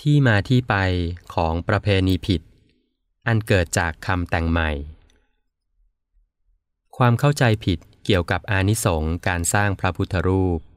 ที่มาที่ไปของประเพณีผิดอันเกิดจากคำแต่งใหม่ความเข้าใจผิดเกี่ยวกับอานิสงส์การสร้างพระพุทธรูป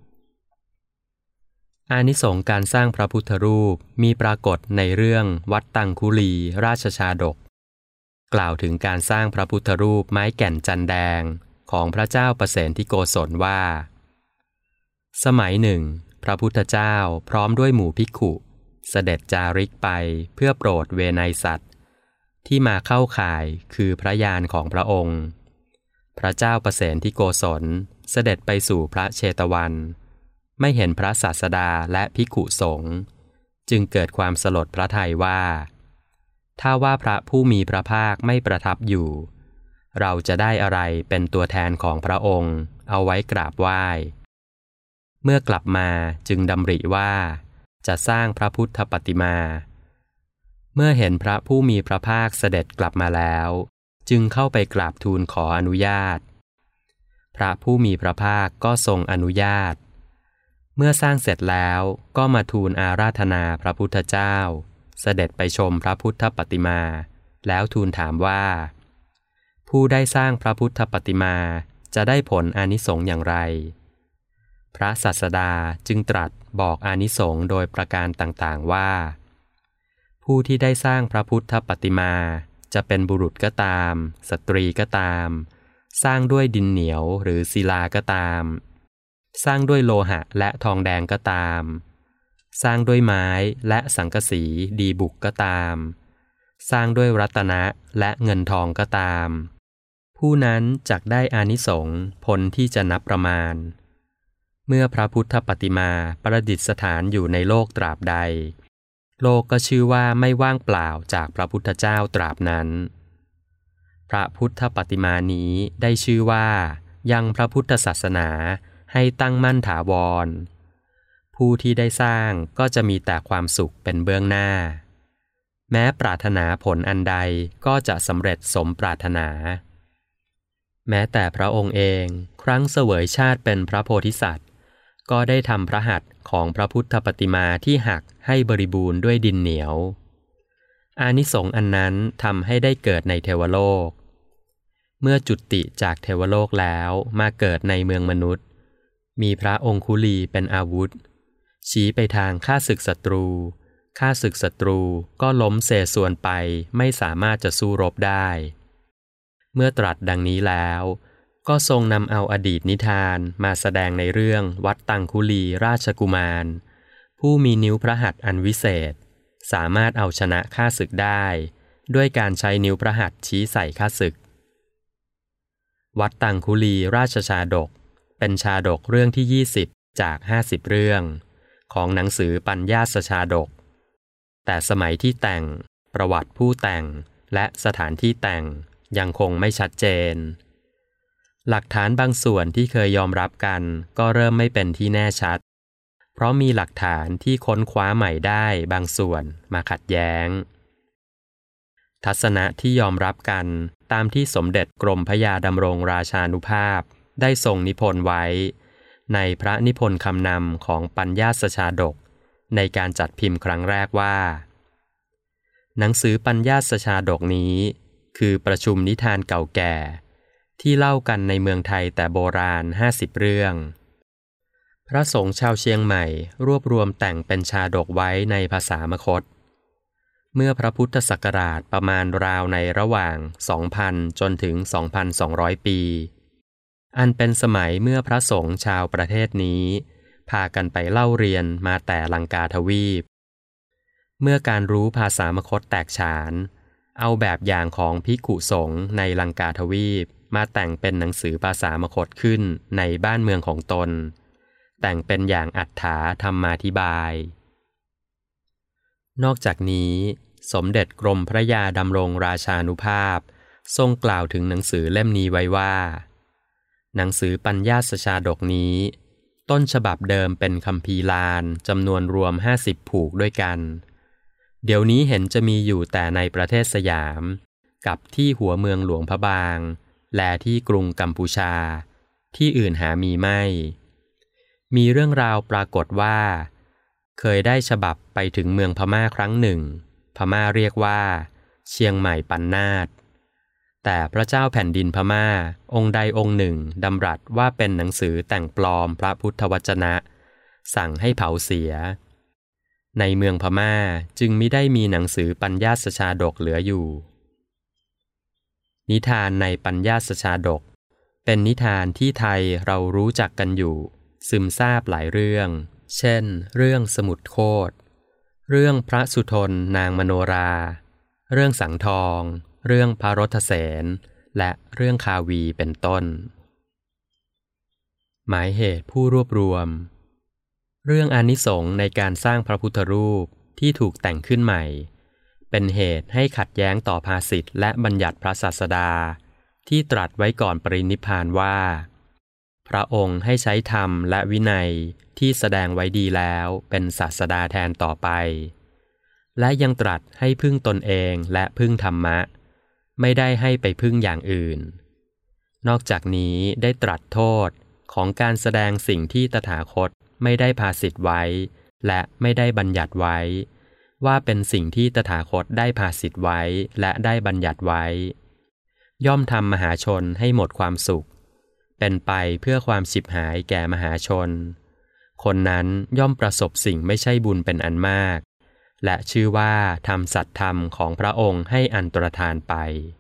อานิสงส์การสร้างพระพุทธรูปมีปรากฏในเรื่องวัดตังคุลีราชชาดกกล่าวถึงการสร้างพระพุทธรูปไม้แก่นจันแดงของพระเจ้าประเสนทิโกศลว่าสมัยหนึ่งพระพุทธเจ้าพร้อมด้วยหมู่ภิกขุเสด็จจาริกไปเพื่อโปรดเวไนยสัตว์ที่มาเข้าข่ายคือพระญาณของพระองค์พระเจ้าประเสนทิโกศลเสด็จไปสู่พระเชตวันไม่เห็นพระศาสดาและภิกขุสงฆ์จึงเกิดความสลดพระทัยว่าถ้าว่าพระผู้มีพระภาคไม่ประทับอยู่เราจะได้อะไรเป็นตัวแทนของพระองค์เอาไว้กราบไหว้เมื่อกลับมาจึงดำริว่าจะสร้างพระพุทธปฏิมาเมื่อเห็นพระผู้มีพระภาคเสด็จกลับมาแล้วจึงเข้าไปกราบทูลขออนุญาตพระผู้มีพระภาคก็ทรงอนุญาตเมื่อสร้างเสร็จแล้วก็มาทูลอาราธนาพระพุทธเจ้าเสด็จไปชมพระพุทธปฏิมาแล้วทูลถามว่าผู้ได้สร้างพระพุทธปฏิมาจะได้ผลอานิสงส์อย่างไรพระศาสดาจึงตรัสบอกอานิสงส์โดยประการต่างๆว่าผู้ที่ได้สร้างพระพุทธปฏิมาจะเป็นบุรุษก็ตามสตรีก็ตามสร้างด้วยดินเหนียวหรือศิลาก็ตามสร้างด้วยโลหะและทองแดงก็ตามสร้างด้วยไม้และสังกะสีดีบุกก็ตามสร้างด้วยรัตนะและเงินทองก็ตามผู้นั้นจักได้อานิสงส์ผลที่จะนับประมาณเมื่อพระพุทธปฏิมาประดิษฐานอยู่ในโลกตราบใดโลกก็ชื่อว่าไม่ว่างเปล่าจากพระพุทธเจ้าตราบนั้นพระพุทธปฏิมานี้ได้ชื่อว่ายังพระพุทธศาสนาให้ตั้งมั่นถาวรผู้ที่ได้สร้างก็จะมีแต่ความสุขเป็นเบื้องหน้าแม้ปรารถนาผลอันใดก็จะสำเร็จสมปรารถนาแม้แต่พระองค์เองครั้งเสวยชาติเป็นพระโพธิสัตว์ก็ได้ทำพระหัตถ์ของพระพุทธปฏิมาที่หักให้บริบูรณ์ด้วยดินเหนียวอานิสงส์อันนั้นทำให้ได้เกิดในเทวโลกเมื่อจุติจากเทวโลกแล้วมาเกิดในเมืองมนุษย์มีพระองคุลีเป็นอาวุธชี้ไปทางฆ่าศึกศัตรูฆ่าศึกศัตรูก็ล้มเสส่วนไปไม่สามารถจะสู้รบได้เมื่อตรัสดังนี้แล้วก็ทรงนำเอาอดีตนิทานมาแสดงในเรื่องวัดตังคุลีราชกุมารผู้มีนิ้วพระหัตถ์อันวิเศษสามารถเอาชนะข้าศึกได้ด้วยการใช้นิ้วพระหัตถ์ชี้ใส่ข้าศึกวัดตังคุลีราชชาดกเป็นชาดกเรื่องที่20จาก50เรื่องของหนังสือปัญญาสชาดกแต่สมัยที่แต่งประวัติผู้แต่งและสถานที่แต่งยังคงไม่ชัดเจนหลักฐานบางส่วนที่เคยยอมรับกันก็เริ่มไม่เป็นที่แน่ชัดเพราะมีหลักฐานที่ค้นคว้าใหม่ได้บางส่วนมาขัดแย้งทัศนะที่ยอมรับกันตามที่สมเด็จกรมพระยาดำรงราชานุภาพได้ทรงนิพนธ์ไว้ในพระนิพนธ์คำนำของปัญญาสชาดกในการจัดพิมพ์ครั้งแรกว่าหนังสือปัญญาสชาดกนี้คือประชุมนิทานเก่าแก่ที่เล่ากันในเมืองไทยแต่โบราณ50เรื่องพระสงฆ์ชาวเชียงใหม่รวบรวมแต่งเป็นชาดกไว้ในภาษามคธเมื่อพระพุทธศักราชประมาณราวในระหว่าง 2,000 จนถึง 2,200 ปีอันเป็นสมัยเมื่อพระสงฆ์ชาวประเทศนี้พากันไปเล่าเรียนมาแต่ลังกาทวีปเมื่อการรู้ภาษามคธแตกฉานเอาแบบอย่างของภิกขุสงฆ์ในลังกาทวีปมาแต่งเป็นหนังสือภาษามคธขึ้นในบ้านเมืองของตนแต่งเป็นอย่างอัฏฐาธรรมาธิบายนอกจากนี้สมเด็จกรมพระยาดำรงราชานุภาพทรงกล่าวถึงหนังสือเล่มนี้ไว้ว่าหนังสือปัญญาสชาดกนี้ต้นฉบับเดิมเป็นคัมภีร์ลานจำนวนรวม50ผูกด้วยกันเดี๋ยวนี้เห็นจะมีอยู่แต่ในประเทศสยามกับที่หัวเมืองหลวงพระบางและที่กรุงกัมพูชาที่อื่นหามีไม่มีเรื่องราวปรากฏว่าเคยได้ฉบับไปถึงเมืองพม่าครั้งหนึ่งพม่าเรียกว่าเชียงใหม่ปันนาถแต่พระเจ้าแผ่นดินพม่าองค์ใดองค์หนึ่งดำรัสว่าเป็นหนังสือแต่งปลอมพระพุทธวจนะสั่งให้เผาเสียในเมืองพม่าจึงมิได้มีหนังสือปัญญาสชาดกเหลืออยู่นิทานในปัญญาสชาดกเป็นนิทานที่ไทยเรารู้จักกันอยู่ซึมซาบหลายเรื่องเช่นเรื่องสมุทรโคตเรื่องพระสุทนนางมโนราเรื่องสังทองเรื่องพระรถเสนและเรื่องคาวีเป็นต้นหมายเหตุผู้รวบรวมเรื่องอานิสงส์ในการสร้างพระพุทธรูปที่ถูกแต่งขึ้นใหม่เป็นเหตุให้ขัดแย้งต่อภาษิตและบัญญัติพระศาสดาที่ตรัสไว้ก่อนปรินิพพานว่าพระองค์ให้ใช้ธรรมและวินัยที่แสดงไว้ดีแล้วเป็นศาสดาแทนต่อไปและยังตรัสให้พึ่งตนเองและพึ่งธรรมะไม่ได้ให้ไปพึ่งอย่างอื่นนอกจากนี้ได้ตรัสโทษของการแสดงสิ่งที่ตถาคตไม่ได้ภาษิตไว้และไม่ได้บัญญัติไว้ว่าเป็นสิ่งที่ตถาคตได้ภาษิตไว้และได้บัญญัติไว้ย่อมทำมหาชนให้หมดความสุขเป็นไปเพื่อความฉิบหายแก่มหาชนคนนั้นย่อมประสบสิ่งไม่ใช่บุญเป็นอันมากและชื่อว่าทำสัตย์ธรรมของพระองค์ให้อันตรธานไป